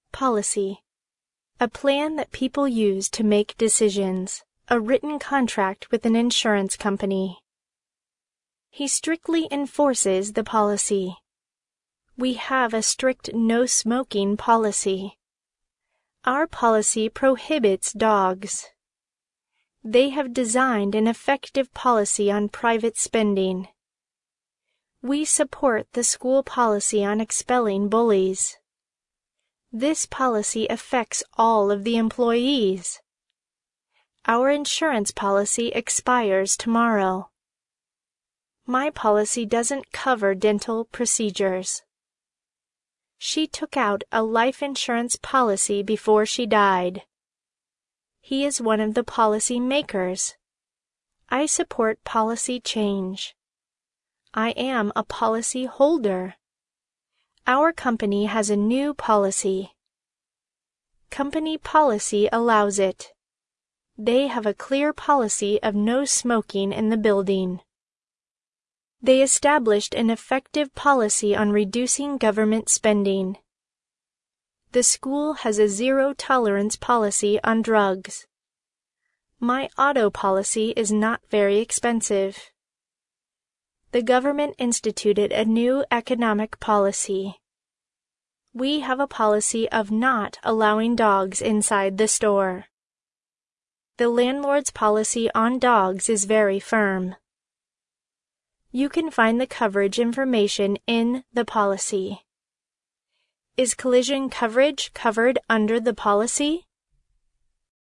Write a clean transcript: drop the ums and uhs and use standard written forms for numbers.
Policy. A plan that people use to make decisions. A written contract with an insurance company. He strictly enforces the policy. We have a strict no smoking policy. Our policy prohibits dogs. They have designed an effective policy on private spending. We support the school policy on expelling bullies. This policy affects all of the employees. Our insurance policy expires tomorrow. My policy doesn't cover dental procedures. She took out a life insurance policy before she died. He is one of the policy makers. I support policy change. I am a policy holder. Our company has a new policy. Company policy allows it. They have a clear policy of no smoking in the building. They established an effective policy on reducing government spending. The school has a zero-tolerance policy on drugs. My auto policy is not very expensive. The government instituted a new economic policy. We have a policy of not allowing dogs inside the store. The landlord's policy on dogs is very firm. You can find the coverage information in the policy. Is collision coverage covered under the policy?